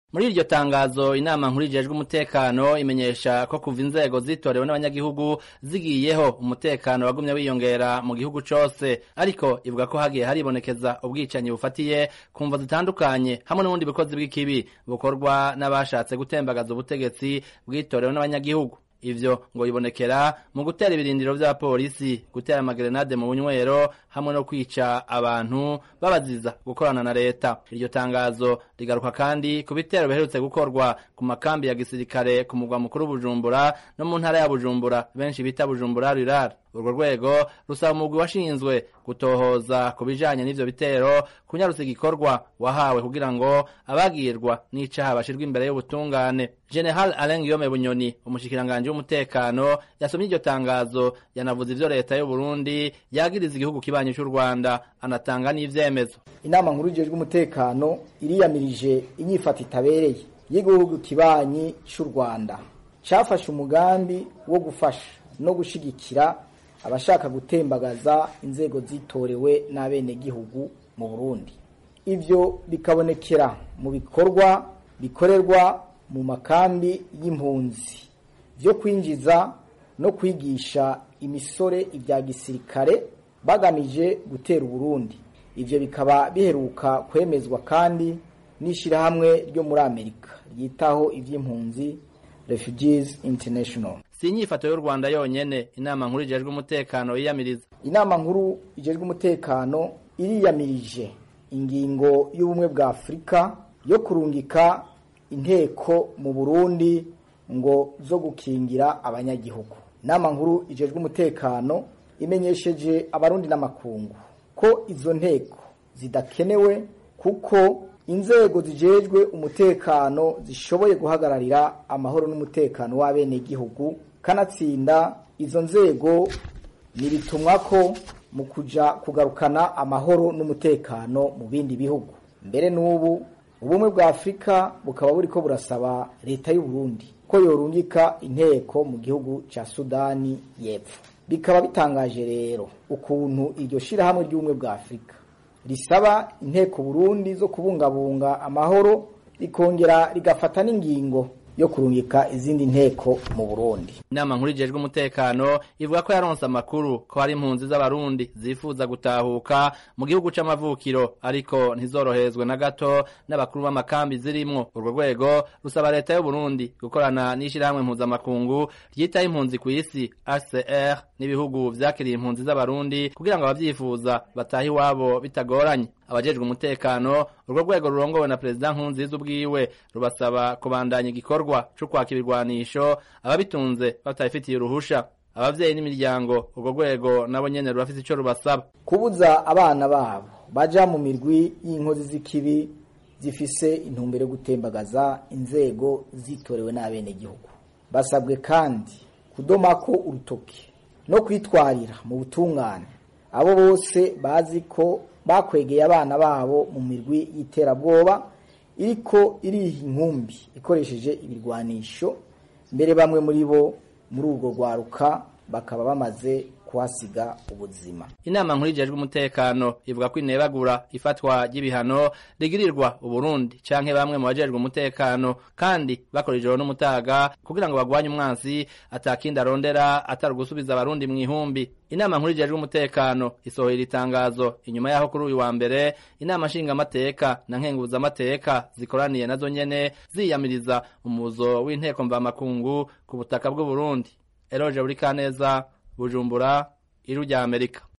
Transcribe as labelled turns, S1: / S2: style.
S1: Muri iryo tangazo inama nkuru ijejwe umutekano imenyesha ko kuva inzego zitorewe n'abanyagihugu zigiyeho umutekano wagumye wiyongera mu gihugu cose, ariko ivuga ko hagiye haribonekeza ubwicanyi bufatiye ku mvo zitandukanye hamwe n'ubundi bukozi bw'ikibi bukorwa n'abashatse gutembagaza ubutegetsi bwitorewe n'abanyagihugu. Ivyo ngo bibonekera mu gutera ibirindiro vya polisi, gutera amagerenade mu bunywero hamwe no kwica abantu babaziza gukorana na leta. Iryo tangazo rigaruka kandi ku bitero biherutse gukorwa ku makambi ya gisirikare ku mugwa mukuru Bujumbura no mu ntara ya Bujumbura benshi bita Bujumbura Rural. Urwo rwego rusaba umugwi washinzwe gutohoza ku bijanye n'ivyo bitero kunyarutsa igikorwa wahawe kugira ngo abagirwa n'icaha bashirwe imbere y'ubutungane. General Alain Guillaume Bunyoni, umushikiranganje w'umutekano, yasomye iryo tangazo yanavuze ivyo leta y'u Burundi yagiriza igihugu kibanyi cy'u Rwanda, anatanga n'ivyemezo.
S2: Inama nkuru ijejwe umutekano iriyamirije inyifata itabereye y'igihugu kibanyi cy'u Rwanda cafashe umugambi wo gufasha no gushigikira abashaka gutembagaza inzego zitorewe n'abene gihugu mu Burundi. Ivyo bikabonekera mu bikorwa bikorerwa mu makambi y'impunzi vyo kwinjiza no kwigisha imisore ibya gisirikare bagamije gutera Burundi. Ivyo bikaba biheruka kwemezwa kandi n'ishirahamwe ryo muri Amerika yitaho ivy'impunzi Refugees International.
S1: Sinyifato y'u Rwanda yonyene inama nkuru ijejwe umutekano yiyamiriza.
S2: Inama nkuru ijejwe umutekano iriyamirije ingingo y'ubumwe bwa Afrika yo kurungika inteko mu Burundi ngo zo gukingira abanyagihugu. Inama nkuru ijejwe umutekano imenyesheje abarundi n'amakungu ko izo nteko zidakenewe kuko inzego zijejwe umutekano zishoboye guhagararira amahoro n'umutekano w'abene gihugu, kanatsinda izo nzego nibitumwa ko mu kuja kugarukana amahoro n'umutekano mu bindi bihugu. Mbere n'ubu ubumwe bwa Afrika bukaba buriko burasaba leta y'u Burundi ko yorungika inteko mu gihugu ca Sudani y'Epfo. Bikaba bitangaje rero ukuntu iryo shirahamwe ry'ubumwe bwa Afrika risaba inteko Burundi zo kubungabunga amahoro rikongera rigafata n'ingingo yo kurungika izindi nteko mu Burundi.
S1: Inama nkuru ijejwe umutekano ivuga ko yaronse amakuru ko hari impunzi z'abarundi zifuza gutahuka mu gihugu c'amavukiro ariko ntizorohezwe na gato n'abakuru b'amakambi zirimwo. Urwo rwego rusaba leta y'u Burundi gukorana n'ishirahamwe mpuzamakungu ryitaho impunzi ku isi HCR n'ibihugu vyakiriye impunzi z'abarundi kugira ngo abavyifuza batahe iwabo bitagoranye. Abajejwe umutekano urwo rwego rurongowe na President Nkurunziza ubwiwe rubasaba kubandanya igikorwa cyo kwaka ibirwanisho ababitunze batayifitiye uruhusha. Abavyeyi n'imiryango urwo rwego nabo nyene rurafite ico rubasaba
S2: kubuza abana babo baja mu mirwi y'inkozi z'ikibi zifise intumbero gutembagaza inzego zitorewe n'abene gihugu. Basabwe kandi kudomako urutoki no kwitwarira mu butungane abo bose bazi ko bakwegeye abana babo mu mirwi y'iterabwoba iriko iriha inkumbi ikoresheje ibirwanisho, mbere bamwe muri bo muri urwo rwaruka bakaba bamaze kuhasiga ubuzima.
S1: Inama nkuru ijejwe umutekano ivuga ko inebagura ifatwa ry'ibihano rigirirwa Uburundi canke bamwe mu bajejwe umutekano kandi bakora ijoro n'umutaga kugira ngo bagwanye umwansi atakindi arondera atari gusubiza abarundi mu ihumbi. Inama nkuru ijejwe umutekano isohora itangazo inyuma yaho kuri uyu wa mbere inama nshinga amateka na nkenguza amateka zikoraniye nazo nyene ziyamiriza umuzo w'inteko mvamakungu ku butaka bw'u Burundi. Eroje Burikaneza, Bujumbura, Ijwi rya Amerika.